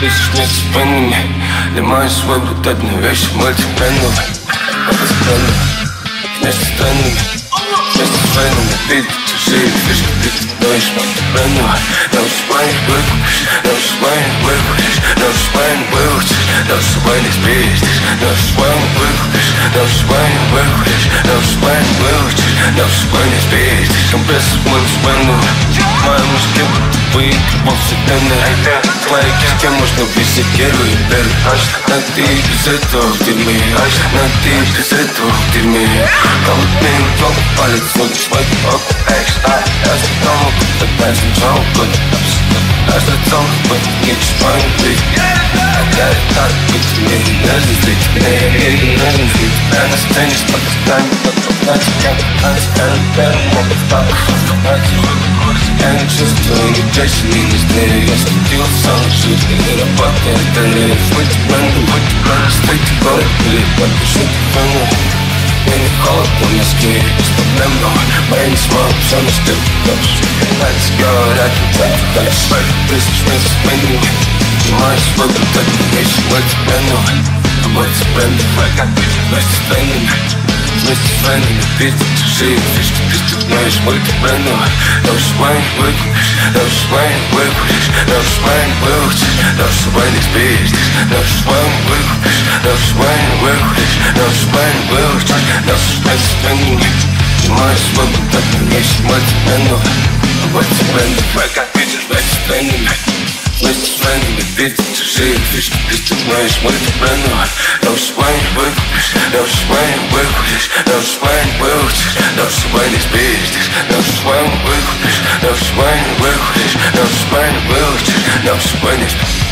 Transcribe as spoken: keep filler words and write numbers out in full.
Вместе вместе с пенными ломаю свой брутальный вещь мультибрендовый. Автоспрендовый вместе с трендами, вместе с фейнами. Ты чужие фишки, ты становишься мультибрендовый. На ушибане выкупишь, на ушибане выкупишь, на ушибане выучишь, на ушибане спиздишь, на ушибане выкупишь, на ушибане выкупишь, на ушибане выучишь, на ушибане спиздишь. Компрессор мультибрендовый, мои мужики вы повседневные. Твои кишки можно висеть первый первый. Но ты без этого в дерьме, но ты без этого в дерьме. Холодный уток, палец внутрь свой ок. Я же дома, как опять сначала год. Каждый цел, хоть не чипаю быть. Я и так быть, мне не нужно злить. Мне не нужно злить. Я на сцене с подкастами, подпадать. Я пытаюсь первым первым, могу встать. Я не чувствую ни чаще, ни не знаю. Я студил сам жизни, не работает далее. Будьте бренды, будьте бренды, стойте город или подпишите фэну. Мне не холодно в Москве, без проблем, но моя не смогу, все на стык. Let's go, that can take dальше. Тысяч месяц меню, снимаю свой брутальный вещь мультибрендовый. Мультибрендовый, вместе с трендами, вместе с фэнами. Пиздят чужие фишки, ты стукнешь мультибрендовый. На ушибане выкупишь, на ушибане выкупишь, на ушибане выучишь, на ушибане спиздишь, на ушибане выкупишь, на ушибане выкупишь, на ушибане выучишь, на ушибане с трендами. Снимаю свой брутальный вещь мультибрендовый. Мультибрендовый, вместе с трендами, вместе с фэнами. Пиздят чужие фишки, ты стукнешь мультибрендовый. На ушибане выкупишь, на ушибане выкупишь, на ушибане выучишь, на ушибане спиздишь, на ушибане выкупишь, на ушибане выкупишь, на ушибане выучишь, на ушибане спиздишь.